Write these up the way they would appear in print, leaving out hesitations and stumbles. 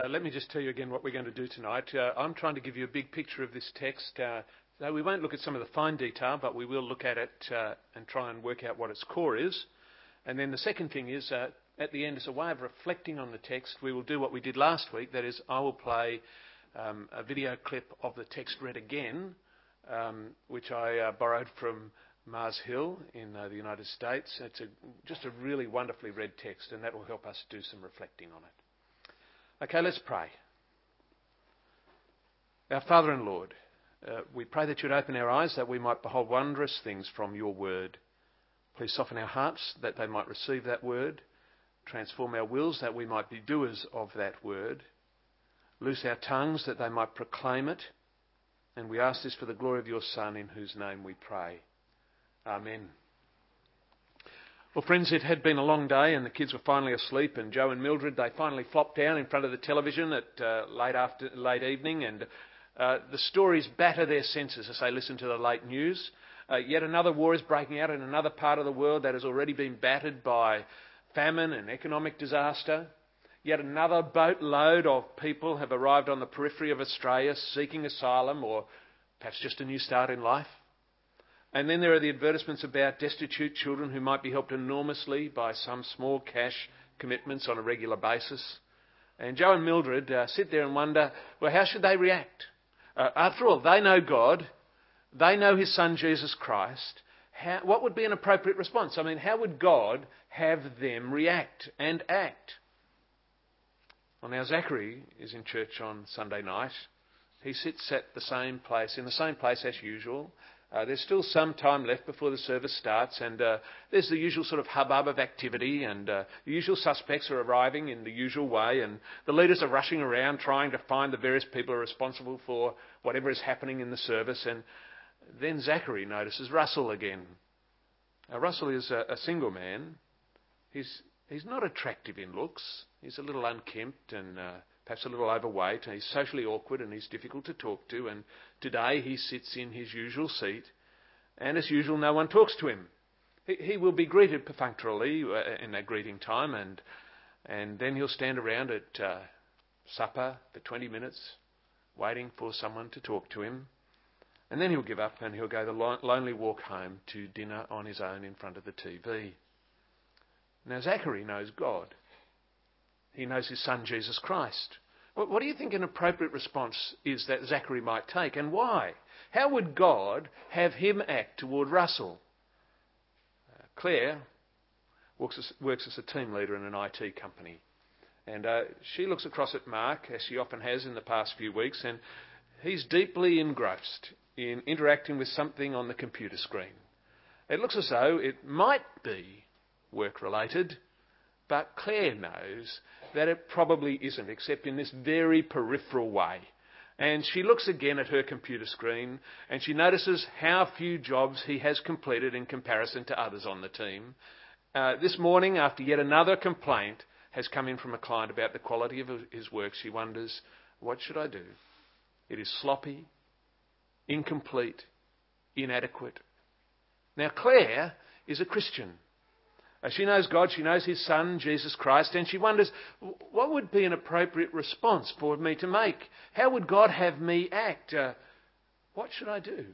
Let me just tell you again what we're going to do tonight. I'm trying to give you a big picture of this text. So we won't look at some of the fine detail, but we will look at it and try and work out what its core is. And then the second thing is, at the end, as a way of reflecting on the text, we will do what we did last week. That is, I will play a video clip of the text read again, which I borrowed from Mars Hill in the United States. It's just a really wonderfully read text, and that will help us do some reflecting on it. Okay, let's pray. Our Father and Lord, we pray that you'd open our eyes that we might behold wondrous things from your word. Please soften our hearts that they might receive that word. Transform our wills that we might be doers of that word. Loose our tongues that they might proclaim it. And we ask this for the glory of your Son, in whose name we pray. Amen. Well, friends, it had been a long day and the kids were finally asleep, and Joe and Mildred, they finally flopped down in front of the television at late evening, and the stories batter their senses as they listen to the late news. Yet another war is breaking out in another part of the world that has already been battered by famine and economic disaster. Yet another boatload of people have arrived on the periphery of Australia seeking asylum or perhaps just a new start in life. And then there are the advertisements about destitute children who might be helped enormously by some small cash commitments on a regular basis. And Joe and Mildred sit there and wonder, well, how should they react? After all, they know God. They know his Son, Jesus Christ. What would be an appropriate response? I mean, how would God have them react and act? Well, now Zachary is in church on Sunday night. He sits at the same place, in the same place as usual. There's still some time left before the service starts, and there's the usual sort of hubbub of activity, and the usual suspects are arriving in the usual way, and the leaders are rushing around trying to find the various people who are responsible for whatever is happening in the service. And then Zachary notices Russell again. Russell is a single man. He's not attractive in looks. He's a little unkempt and perhaps a little overweight. He's socially awkward and he's difficult to talk to. And today he sits in his usual seat, and as usual, no one talks to him. He will be greeted perfunctorily in that greeting time, and then he'll stand around at supper for 20 minutes, waiting for someone to talk to him. And then he'll give up and he'll go the lonely walk home to dinner on his own in front of the TV. Now Zachary knows God. He knows his Son, Jesus Christ. What do you think an appropriate response is that Zachary might take, and why? How would God have him act toward Russell? Claire works as a team leader in an IT company. And she looks across at Mark, as she often has in the past few weeks, and he's deeply engrossed in interacting with something on the computer screen. It looks as though it might be work-related, but Claire knows that it probably isn't, except in this very peripheral way. And she looks again at her computer screen and she notices how few jobs he has completed in comparison to others on the team. This morning, after yet another complaint has come in from a client about the quality of his work, she wonders, what should I do? It is sloppy, incomplete, inadequate. Now, Claire is a Christian. She knows God, she knows his Son, Jesus Christ, and she wonders, what would be an appropriate response for me to make? How would God have me act? What should I do?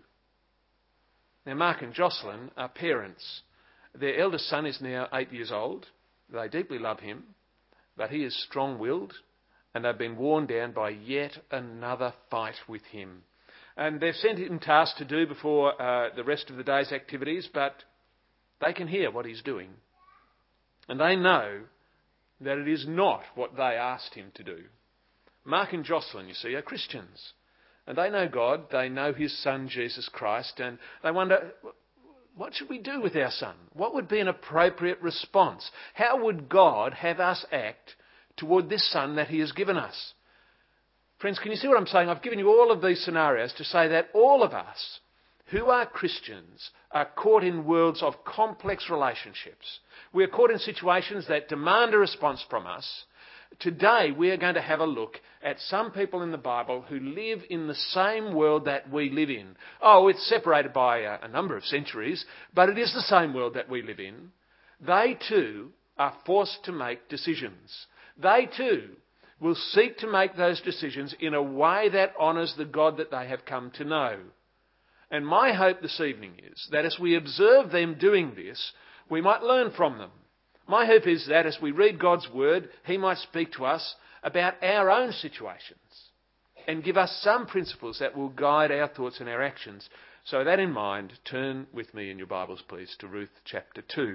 Now, Mark and Jocelyn are parents. Their eldest son is now 8 years old. They deeply love him, but he is strong-willed, and they've been worn down by yet another fight with him. And they've sent him tasks to do before the rest of the day's activities, but they can hear what he's doing. And they know that it is not what they asked him to do. Mark and Jocelyn, you see, are Christians. And they know God, they know his Son, Jesus Christ, and they wonder, what should we do with our son? What would be an appropriate response? How would God have us act toward this son that he has given us? Friends, can you see what I'm saying? I've given you all of these scenarios to say that all of us who are Christians are caught in worlds of complex relationships. We are caught in situations that demand a response from us. Today we are going to have a look at some people in the Bible who live in the same world that we live in. Oh, it's separated by a number of centuries, but it is the same world that we live in. They too are forced to make decisions. They too will seek to make those decisions in a way that honours the God that they have come to know. And my hope this evening is that as we observe them doing this, we might learn from them. My hope is that as we read God's word, he might speak to us about our own situations and give us some principles that will guide our thoughts and our actions. So with that in mind, turn with me in your Bibles, please, to Ruth chapter 2.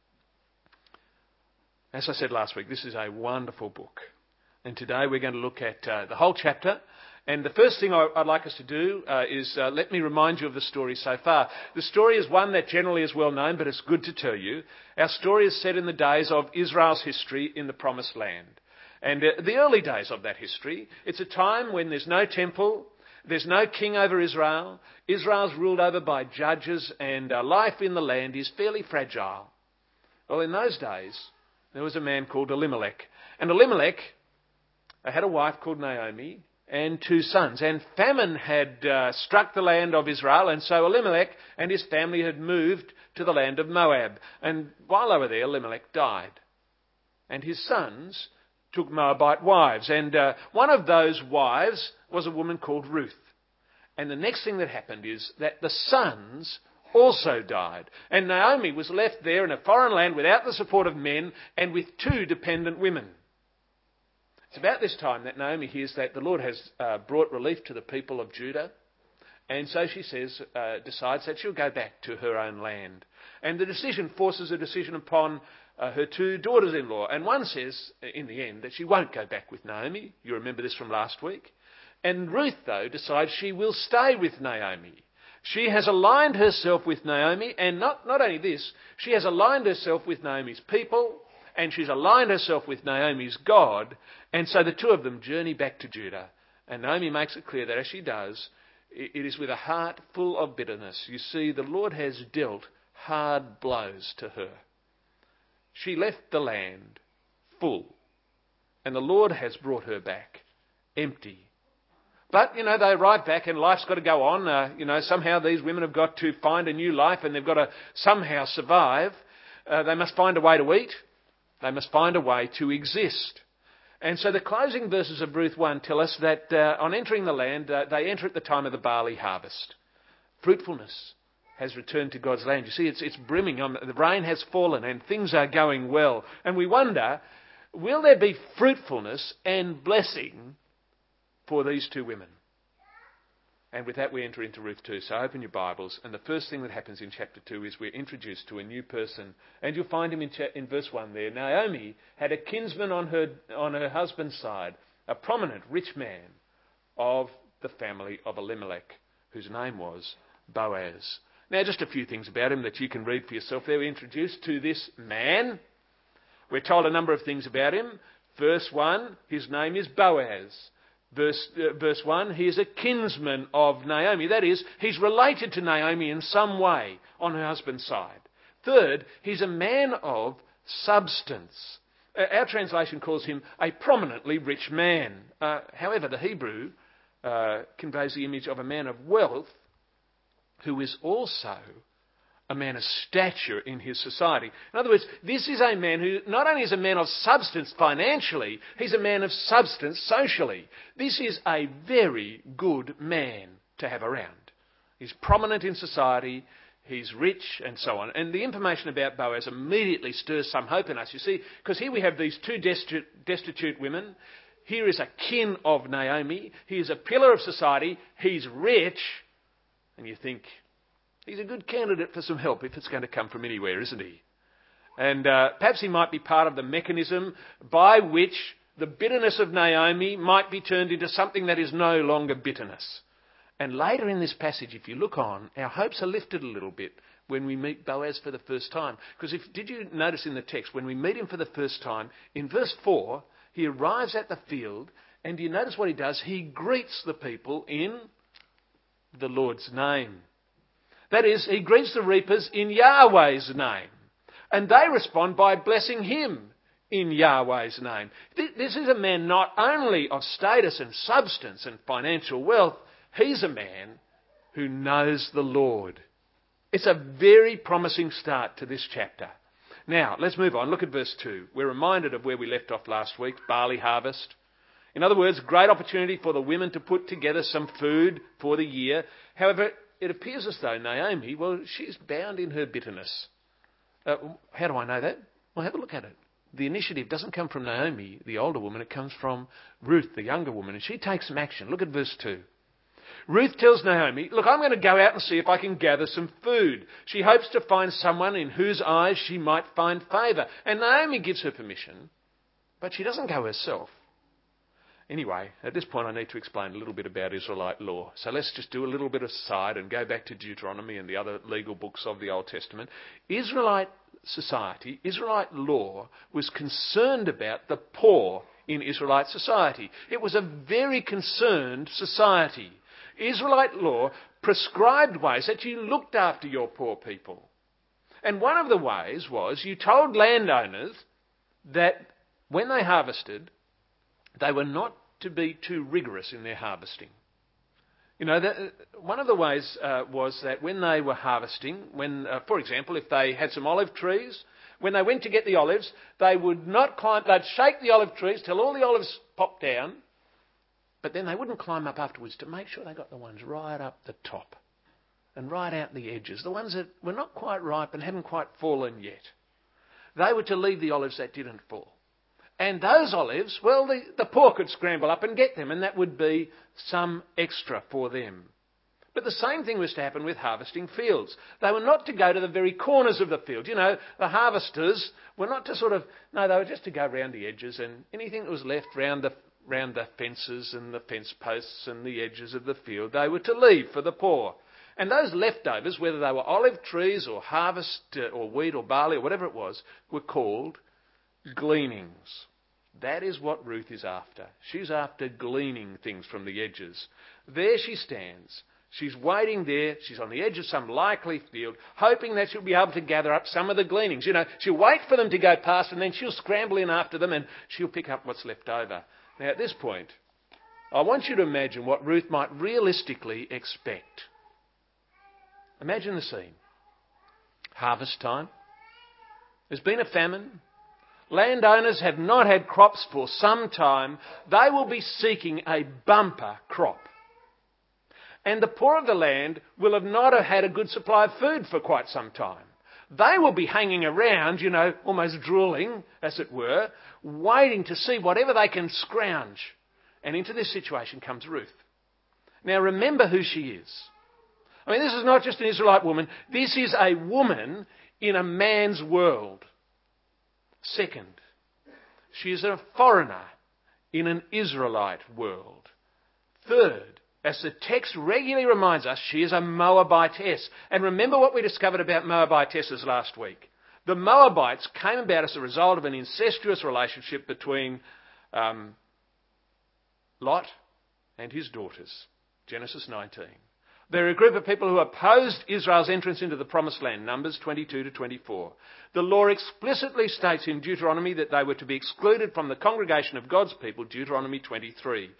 As I said last week, this is a wonderful book. And today we're going to look at the whole chapter. And the first thing I'd like us to do is let me remind you of the story so far. The story is one that generally is well known, but it's good to tell you. Our story is set in the days of Israel's history in the Promised Land. And the early days of that history, it's a time when there's no temple, there's no king over Israel. Israel's ruled over by judges, and life in the land is fairly fragile. Well, in those days, there was a man called Elimelech. And Elimelech had a wife called Naomi and 2 sons. And famine had struck the land of Israel, and so Elimelech and his family had moved to the land of Moab. And while they were there, Elimelech died. And his sons took Moabite wives. And one of those wives was a woman called Ruth. And the next thing that happened is that the sons also died. And Naomi was left there in a foreign land without the support of men and with 2 dependent women. It's about this time that Naomi hears that the Lord has brought relief to the people of Judah. And so she decides that she'll go back to her own land. And the decision forces a decision upon her 2 daughters-in-law. And one says, in the end, that she won't go back with Naomi. You remember this from last week. And Ruth, though, decides she will stay with Naomi. She has aligned herself with Naomi, and not only this, she has aligned herself with Naomi's people, and she's aligned herself with Naomi's God, and so the 2 of them journey back to Judah. And Naomi makes it clear that as she does, it is with a heart full of bitterness. You see, the Lord has dealt hard blows to her. She left the land full, and the Lord has brought her back empty. But, they arrive back and life's got to go on. Somehow these women have got to find a new life and they've got to somehow survive. They must find a way to eat. They must find a way to exist. And so the closing verses of Ruth 1 tell us that on entering the land, they enter at the time of the barley harvest. Fruitfulness has returned to God's land. You see, it's brimming. The rain has fallen and things are going well. And we wonder, will there be fruitfulness and blessing for these 2 women? And with that we enter into Ruth 2. So open your Bibles, and the first thing that happens in chapter 2 is we're introduced to a new person. And you'll find him in verse 1 there. Naomi had a kinsman on her husband's side, a prominent rich man of the family of Elimelech, whose name was Boaz. Now just a few things about him that you can read for yourself there. We're introduced to this man. We're told a number of things about him. Verse 1, his name is Boaz. Verse 1, he is a kinsman of Naomi. That is, he's related to Naomi in some way on her husband's side. Third, he's a man of substance. Our translation calls him a prominently rich man. However, the Hebrew conveys the image of a man of wealth who is also a man of stature in his society. In other words, this is a man who not only is a man of substance financially, he's a man of substance socially. This is a very good man to have around. He's prominent in society, he's rich, and so on. And the information about Boaz immediately stirs some hope in us, you see, because here we have these 2 destitute women. Here is a kin of Naomi. He is a pillar of society. He's rich. And you think, he's a good candidate for some help if it's going to come from anywhere, isn't he? And perhaps he might be part of the mechanism by which the bitterness of Naomi might be turned into something that is no longer bitterness. And later in this passage, if you look on, our hopes are lifted a little bit when we meet Boaz for the first time. Because did you notice in the text, when we meet him for the first time, in verse 4, he arrives at the field, and do you notice what he does? He greets the people in the Lord's name. That is, he greets the reapers in Yahweh's name. And they respond by blessing him in Yahweh's name. This is a man not only of status and substance and financial wealth, he's a man who knows the Lord. It's a very promising start to this chapter. Now, let's move on. Look at verse 2. We're reminded of where we left off last week, barley harvest. In other words, great opportunity for the women to put together some food for the year. However, it appears as though Naomi, well, she's bound in her bitterness. How do I know that? Well, have a look at it. The initiative doesn't come from Naomi, the older woman. It comes from Ruth, the younger woman. And she takes some action. Look at verse 2. Ruth tells Naomi, look, I'm going to go out and see if I can gather some food. She hopes to find someone in whose eyes she might find favour. And Naomi gives her permission, but she doesn't go herself. Anyway, at this point I need to explain a little bit about Israelite law. So let's just do a little bit aside and go back to Deuteronomy and the other legal books of the Old Testament. Israelite society, Israelite law, was concerned about the poor in Israelite society. It was a very concerned society. Israelite law prescribed ways that you looked after your poor people. And one of the ways was you told landowners that when they harvested, they were not to be too rigorous in their harvesting. You know, one of the ways was that when they were harvesting, for example, if they had some olive trees, when they went to get the olives, they would not climb, they'd shake the olive trees till all the olives popped down, but then they wouldn't climb up afterwards to make sure they got the ones right up the top and right out the edges, the ones that were not quite ripe and hadn't quite fallen yet. They were to leave the olives that didn't fall. And those olives, well, the poor could scramble up and get them, and that would be some extra for them. But the same thing was to happen with harvesting fields. They were not to go to the very corners of the field. You know, the harvesters were not to they were just to go round the edges, and anything that was left round the fences and the fence posts and the edges of the field, they were to leave for the poor. And those leftovers, whether they were olive trees or harvest or wheat or barley or whatever it was, were called gleanings. That is what Ruth is after. She's after gleaning things from the edges. There she stands. She's waiting there. She's on the edge of some likely field, hoping that she'll be able to gather up some of the gleanings. You know, she'll wait for them to go past and then she'll scramble in after them and she'll pick up what's left over. Now, at this point, I want you to imagine what Ruth might realistically expect. Imagine the scene. Harvest time. There's been a famine. Landowners have not had crops for some time. They will be seeking a bumper crop. And the poor of the land will have not have had a good supply of food for quite some time. They will be hanging around, you know, almost drooling, as it were, waiting to see whatever they can scrounge. And into this situation comes Ruth. Now remember who she is. I mean, this is not just an Israelite woman. This is a woman in a man's world. Second, she is a foreigner in an Israelite world. Third, as the text regularly reminds us, she is a Moabitess. And remember what we discovered about Moabitesses last week. The Moabites came about as a result of an incestuous relationship between Lot and his daughters. Genesis 19. They're a group of people who opposed Israel's entrance into the Promised Land, Numbers 22 to 24. The law explicitly states in Deuteronomy that they were to be excluded from the congregation of God's people, Deuteronomy 23.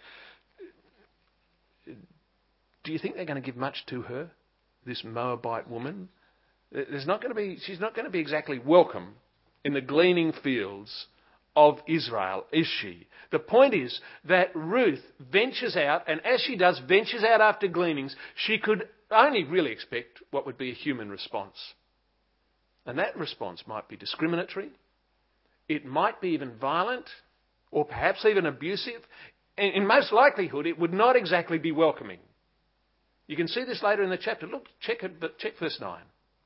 Do you think they're going to give much to her, this Moabite woman? She's not going to be exactly welcome in the gleaning fields of Israel, is she? The point is that Ruth ventures out, and as she does, ventures out after gleanings. She could only really expect what would be a human response. And that response might be discriminatory. It might be even violent, or perhaps even abusive. In most likelihood, it would not exactly be welcoming. You can see this later in the chapter. Look, check verse 9.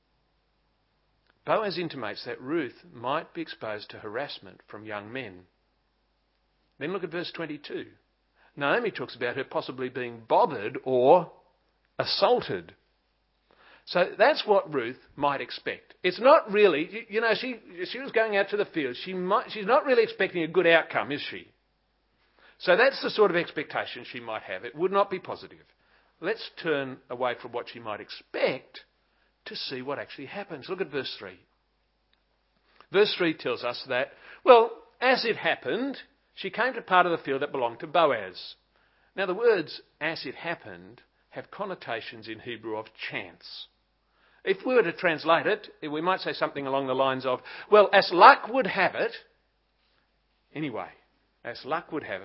Boaz intimates that Ruth might be exposed to harassment from young men. Then look at verse 22. Naomi talks about her possibly being bothered or assaulted. So that's what Ruth might expect. It's not really, you know, she was going out to the field. She's not really expecting a good outcome, is she? So that's the sort of expectation she might have. It would not be positive. Let's turn away from what she might expect to see what actually happens. Look at verse 3. Verse 3 tells us that, well, as it happened, she came to part of the field that belonged to Boaz. Now the words, as it happened, have connotations in Hebrew of chance. If we were to translate it, we might say something along the lines of, well, as luck would have it, anyway, as luck would have it,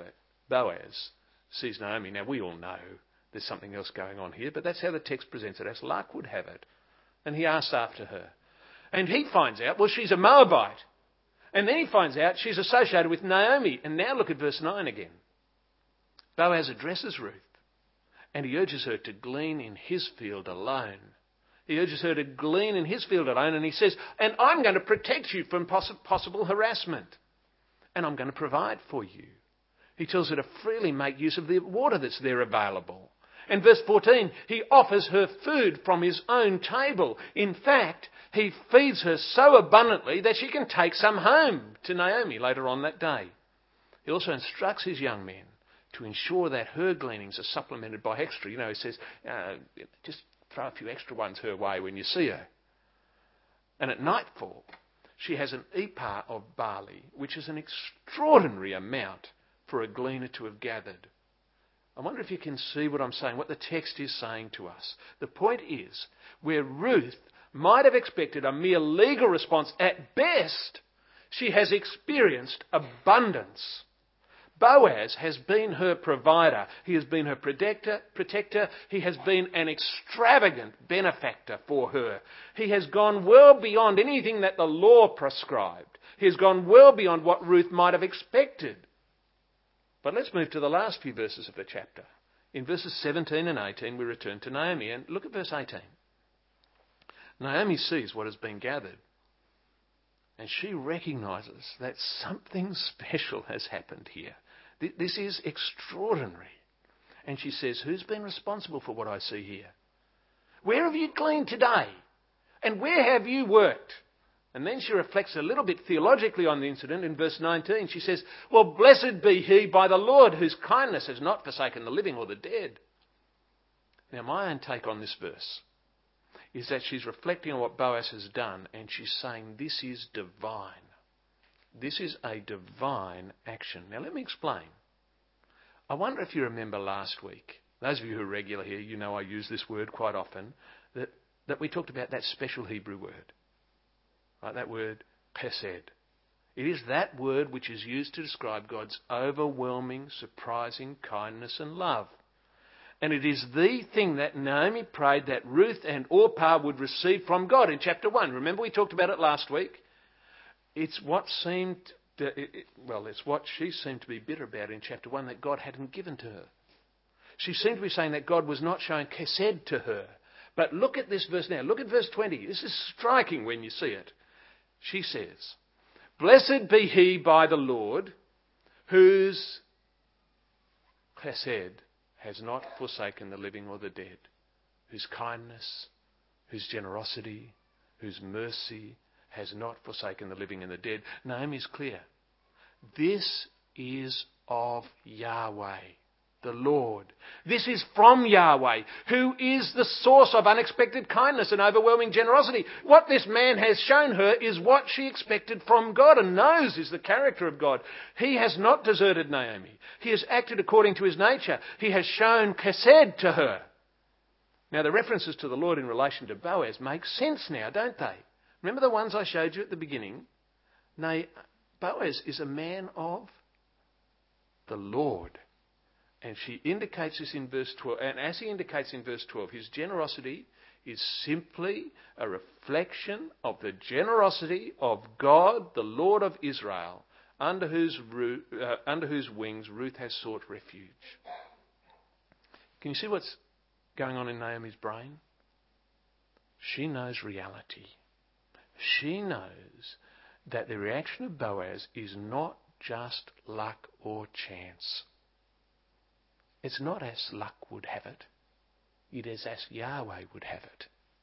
Boaz sees Naomi. Now, we all know there's something else going on here, but that's how the text presents it, as luck would have it. And he asks after her. And he finds out, well, she's a Moabite. And then he finds out she's associated with Naomi. And now look at verse 9 again. Boaz addresses Ruth, and he urges her to glean in his field alone. He urges her to glean in his field alone, and he says, and I'm going to protect you from possible harassment, and I'm going to provide for you. He tells her to freely make use of the water that's there available. And verse 14, he offers her food from his own table. In fact, he feeds her so abundantly that she can take some home to Naomi later on that day. He also instructs his young men to ensure that her gleanings are supplemented by extra. He says, just throw a few extra ones her way when you see her. And at nightfall, she has an ephah of barley, which is an extraordinary amount for a gleaner to have gathered. I wonder if you can see what I'm saying, what the text is saying to us. The point is, where Ruth might have expected a mere legal response, at best, she has experienced abundance. Boaz has been her provider. He has been her protector. He has been an extravagant benefactor for her. He has gone well beyond anything that the law prescribed. He has gone well beyond what Ruth might have expected. But let's move to the last few verses of the chapter. In verses 17 and 18, we return to Naomi. And look at verse 18. Naomi sees what has been gathered. And she recognises that something special has happened here. This is extraordinary. And she says, who's been responsible for what I see here? Where have you gleaned today? And where have you worked? And then she reflects a little bit theologically on the incident in verse 19. She says, well, blessed be he by the Lord, whose kindness has not forsaken the living or the dead. Now, my own take on this verse is that she's reflecting on what Boaz has done, and she's saying this is divine. This is a divine action. Now, let me explain. I wonder if you remember last week, those of you who are regular here, you know I use this word quite often, that we talked about that special Hebrew word. Right, that word, chesed. It is that word which is used to describe God's overwhelming, surprising kindness and love. And it is the thing that Naomi prayed that Ruth and Orpah would receive from God in chapter 1. Remember we talked about it last week? It's what it's what she seemed to be bitter about in chapter 1 that God hadn't given to her. She seemed to be saying that God was not showing chesed to her. But look at this verse now. Look at verse 20. This is striking when you see it. She says, blessed be he by the Lord, whose chesed has not forsaken the living or the dead, whose kindness, whose generosity, whose mercy has not forsaken the living and the dead. Naomi's clear. This is of Yahweh, the Lord. This is from Yahweh, who is the source of unexpected kindness and overwhelming generosity. What this man has shown her is what she expected from God and knows is the character of God. He has not deserted Naomi. He has acted according to his nature. He has shown chesed to her. Now, the references to the Lord in relation to Boaz make sense now, don't they? Remember the ones I showed you at the beginning? Boaz is a man of the Lord. And she indicates this in verse 12. And as he indicates in verse 12, his generosity is simply a reflection of the generosity of God, the Lord of Israel, under whose wings Ruth has sought refuge. Can you see what's going on in Naomi's brain? She knows reality. She knows that the reaction of Boaz is not just luck or chance. It's not as luck would have it. It is as Yahweh would have it.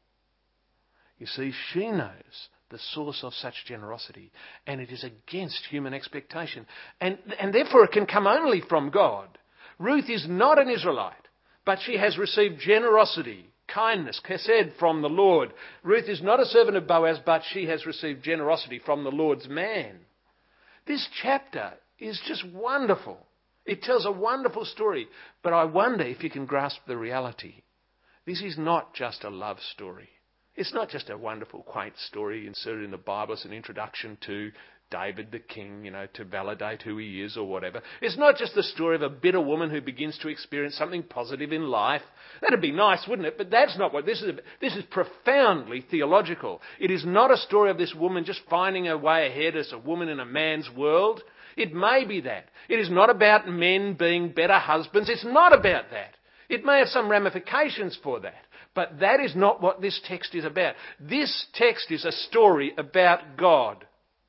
You see, she knows the source of such generosity, and it is against human expectation. And therefore it can come only from God. Ruth is not an Israelite, but she has received generosity, kindness, chesed from the Lord. Ruth is not a servant of Boaz, but she has received generosity from the Lord's man. This chapter is just wonderful. It tells a wonderful story, but I wonder if you can grasp the reality. This is not just a love story. It's not just a wonderful, quaint story inserted in the Bible as an introduction to David the king, to validate who he is or whatever. It's not just the story of a bitter woman who begins to experience something positive in life. That'd be nice, wouldn't it? But that's not what this is. This is profoundly theological. It is not a story of this woman just finding her way ahead as a woman in a man's world. It may be that. It is not about men being better husbands. It's not about that. It may have some ramifications for that. But that is not what this text is about. This text is a story about God.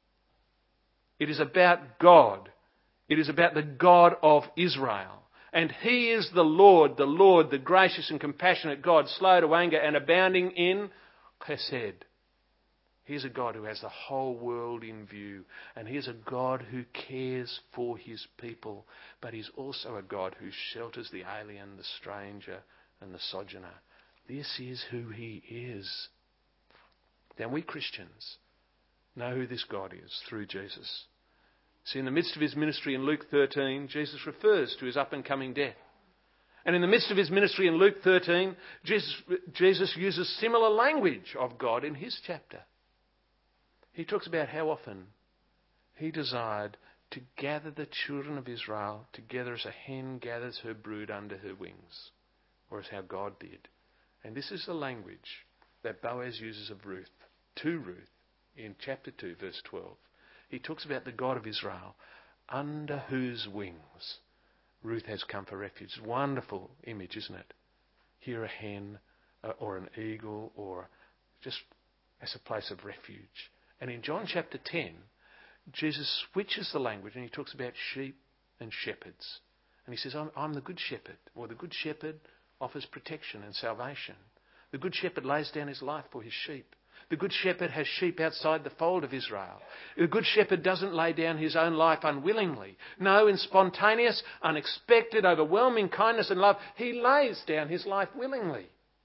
It is about God. It is about the God of Israel. And He is the Lord, the gracious and compassionate God, slow to anger and abounding in chesed. He's a God who has the whole world in view. And He's a God who cares for His people. But He's also a God who shelters the alien, the stranger and the sojourner. This is who He is. Now we Christians know who this God is through Jesus. See, in the midst of His ministry in Luke 13, Jesus refers to His up and coming death. And in the midst of His ministry in Luke 13, Jesus uses similar language of God in His chapter. He talks about how often He desired to gather the children of Israel together as a hen gathers her brood under her wings, or as how God did. And this is the language that Boaz uses of Ruth, to Ruth, in chapter 2, verse 12. He talks about the God of Israel, under whose wings Ruth has come for refuge. Wonderful image, isn't it? Here a hen or an eagle, or just as a place of refuge. And in John chapter 10, Jesus switches the language and He talks about sheep and shepherds. And He says, I'm the good shepherd. Well, the good shepherd offers protection and salvation. The good shepherd lays down his life for his sheep. The good shepherd has sheep outside the fold of Israel. The good shepherd doesn't lay down his own life unwillingly. No, in spontaneous, unexpected, overwhelming kindness and love, He lays down His life willingly.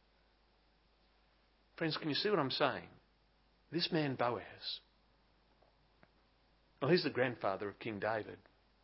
Friends, can you see what I'm saying? This man Boaz, well, he's the grandfather of King David.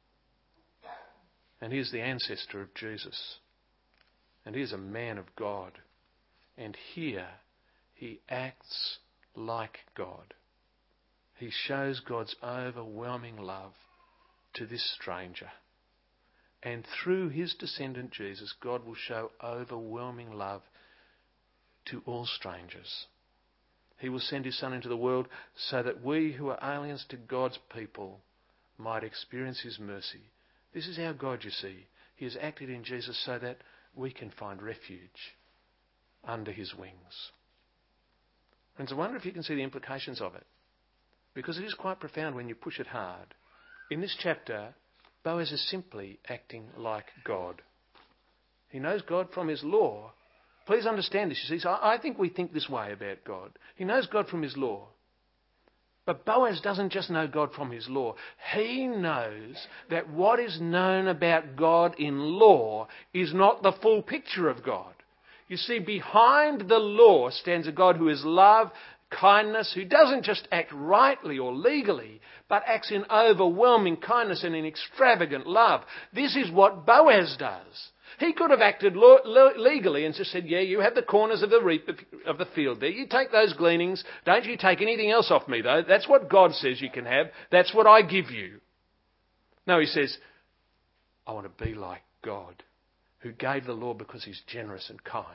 And he's the ancestor of Jesus. And he is a man of God. And here he acts like God. He shows God's overwhelming love to this stranger. And through his descendant Jesus, God will show overwhelming love to all strangers. He will send His Son into the world so that we who are aliens to God's people might experience His mercy. This is our God, you see. He has acted in Jesus so that we can find refuge under His wings. Friends, I wonder if you can see the implications of it. Because it is quite profound when you push it hard. In this chapter, Boaz is simply acting like God. He knows God from His law. Please understand this. You see, so I think we think this way about God. He knows God from His law. But Boaz doesn't just know God from his law. He knows that what is known about God in law is not the full picture of God. You see, behind the law stands a God who is love, kindness, who doesn't just act rightly or legally, but acts in overwhelming kindness and in extravagant love. This is what Boaz does. He could have acted legally and just said, yeah, you have the corners of the field there. You take those gleanings. Don't you take anything else off me, though. That's what God says you can have. That's what I give you. No, he says, I want to be like God, who gave the law because He's generous and kind.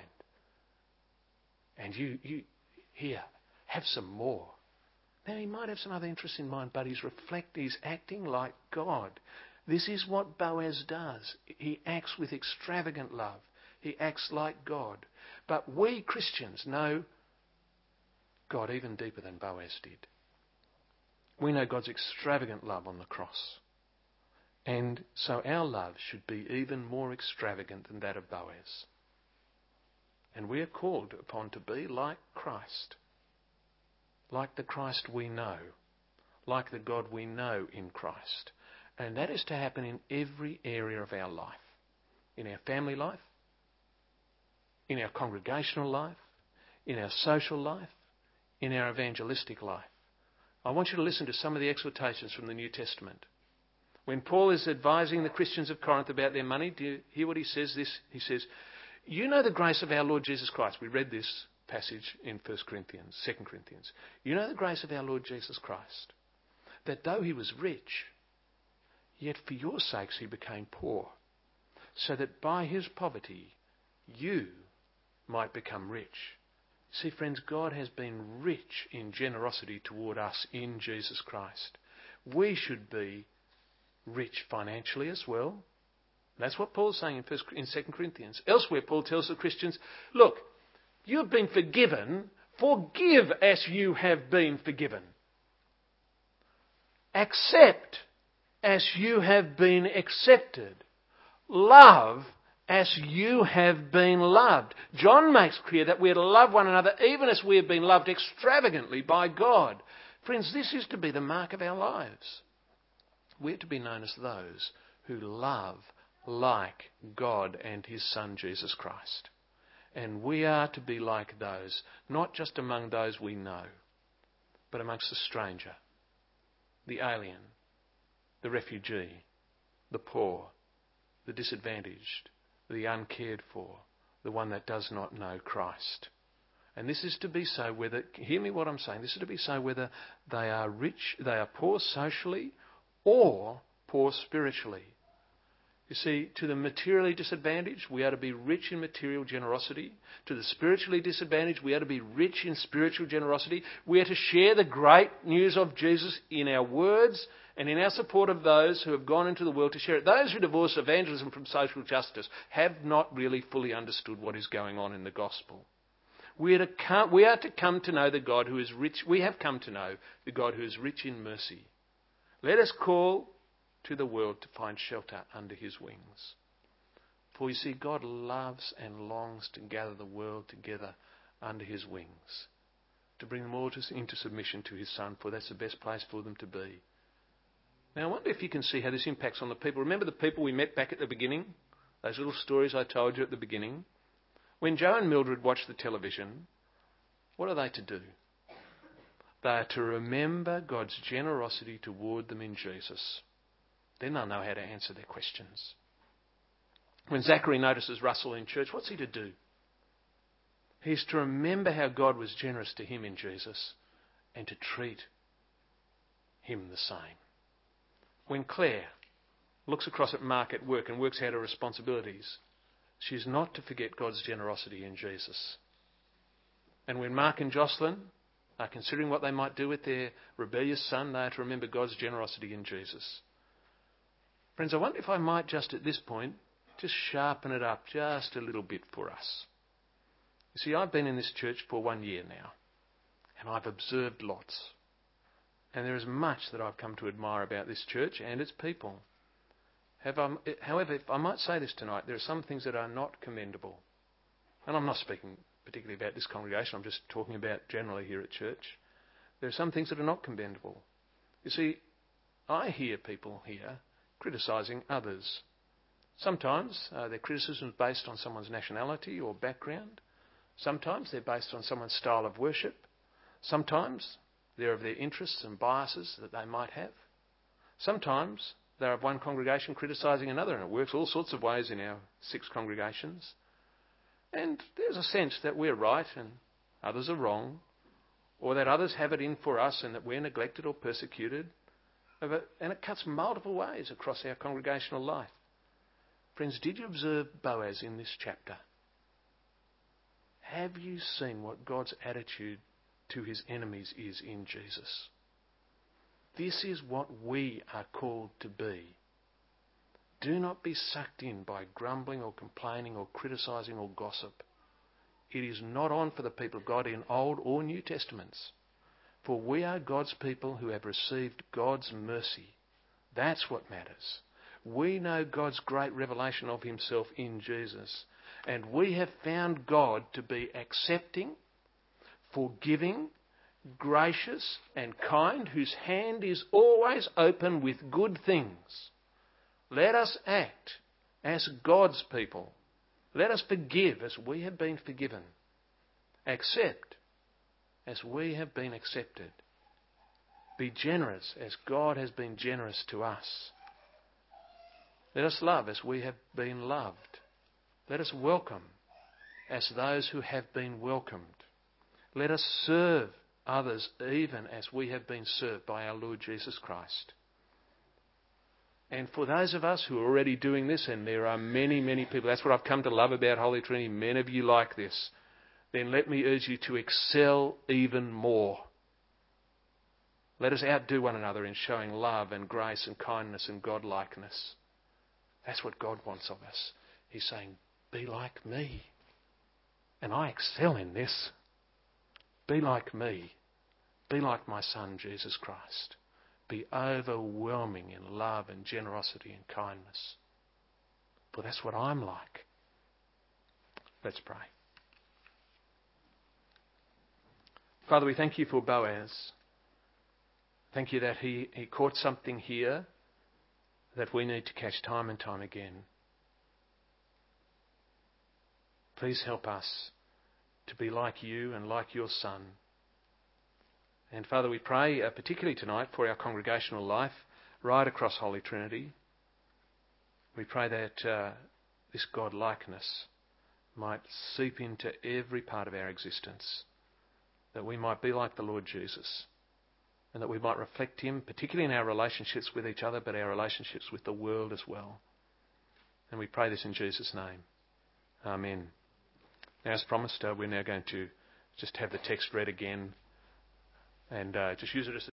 And you here, have some more. Now, he might have some other interests in mind, but he's acting like God. This is what Boaz does. He acts with extravagant love. He acts like God. But we Christians know God even deeper than Boaz did. We know God's extravagant love on the cross. And so our love should be even more extravagant than that of Boaz. And we are called upon to be like Christ. Like the Christ we know. Like the God we know in Christ. And that is to happen in every area of our life. In our family life, in our congregational life, in our social life, in our evangelistic life. I want you to listen to some of the exhortations from the New Testament. When Paul is advising the Christians of Corinth about their money, do you hear what he says? He says, you know the grace of our Lord Jesus Christ. We read this passage in 2 Corinthians. You know the grace of our Lord Jesus Christ, that though he was rich, yet for your sakes he became poor, so that by his poverty you might become rich. See, friends, God has been rich in generosity toward us in Jesus Christ. We should be rich financially as well. That's what Paul's saying in 2 Corinthians. Elsewhere, Paul tells the Christians, look, you've been forgiven. Forgive as you have been forgiven. Accept as you have been accepted. Love as you have been loved. John makes clear that we are to love one another even as we have been loved extravagantly by God. Friends, this is to be the mark of our lives. We're to be known as those who love like God and his Son Jesus Christ. And we are to be like those, not just among those we know, but amongst the stranger, the alien, the refugee, the poor, the disadvantaged, the uncared for, the one that does not know Christ. And this is to be so whether, hear me what I'm saying, this is to be so whether they are rich, they are poor socially or poor spiritually. You see, to the materially disadvantaged, we are to be rich in material generosity. To the spiritually disadvantaged, we are to be rich in spiritual generosity. We are to share the great news of Jesus in our words and in our support of those who have gone into the world to share it. Those who divorce evangelism from social justice have not really fully understood what is going on in the gospel. We are to come to know the God who is rich. We have come to know the God who is rich in mercy. Let us call to the world to find shelter under his wings. For you see, God loves and longs to gather the world together under his wings, to bring them all into submission to his Son, for that's the best place for them to be. Now, I wonder if you can see how this impacts on the people. Remember the people we met back at the beginning? Those little stories I told you at the beginning? When Joe and Mildred watch the television, what are they to do? They are to remember God's generosity toward them in Jesus. Then they'll know how to answer their questions. When Zachary notices Russell in church, what's he to do? He's to remember how God was generous to him in Jesus and to treat him the same. When Claire looks across at Mark at work and works out her responsibilities, she's not to forget God's generosity in Jesus. And when Mark and Jocelyn are considering what they might do with their rebellious son, they are to remember God's generosity in Jesus. Friends, I wonder if I might just at this point just sharpen it up just a little bit for us. You see, I've been in this church for 1 year now, and I've observed lots. And there is much that I've come to admire about this church and its people. However, if I might say this tonight, there are some things that are not commendable. And I'm not speaking particularly about this congregation, I'm just talking about generally here at church. There are some things that are not commendable. You see, I hear people here criticising others. Sometimes their criticism is based on someone's nationality or background. Sometimes they're based on someone's style of worship. Sometimes they're of their interests and biases that they might have. Sometimes they're of one congregation criticising another, and it works all sorts of ways in our 6 congregations. And there's a sense that we're right and others are wrong, or that others have it in for us and that we're neglected or persecuted. And it cuts multiple ways across our congregational life. Friends, did you observe Boaz in this chapter? Have you seen what God's attitude to his enemies is in Jesus? This is what we are called to be. Do not be sucked in by grumbling or complaining or criticising or gossip. It is not on for the people of God in Old or New Testaments. For we are God's people who have received God's mercy. That's what matters. We know God's great revelation of himself in Jesus. And we have found God to be accepting, forgiving, gracious and kind, whose hand is always open with good things. Let us act as God's people. Let us forgive as we have been forgiven. Accept as we have been accepted. Be generous as God has been generous to us. Let us love as we have been loved. Let us welcome as those who have been welcomed. Let us serve others even as we have been served by our Lord Jesus Christ. And for those of us who are already doing this, and there are many, many people, that's what I've come to love about Holy Trinity, many of you like this, then let me urge you to excel even more. Let us outdo one another in showing love and grace and kindness and God-likeness. That's what God wants of us. He's saying, be like me. And I excel in this. Be like me. Be like my Son, Jesus Christ. Be overwhelming in love and generosity and kindness. For that's what I'm like. Let's pray. Father, we thank you for Boaz. Thank you that he caught something here that we need to catch time and time again. Please help us to be like you and like your Son. And Father, we pray particularly tonight for our congregational life right across Holy Trinity. We pray that this God-likeness might seep into every part of our existence, that we might be like the Lord Jesus, and that we might reflect him, particularly in our relationships with each other, but our relationships with the world as well. And we pray this in Jesus' name. Amen. Now, as promised, we're now going to just have the text read again and just use it as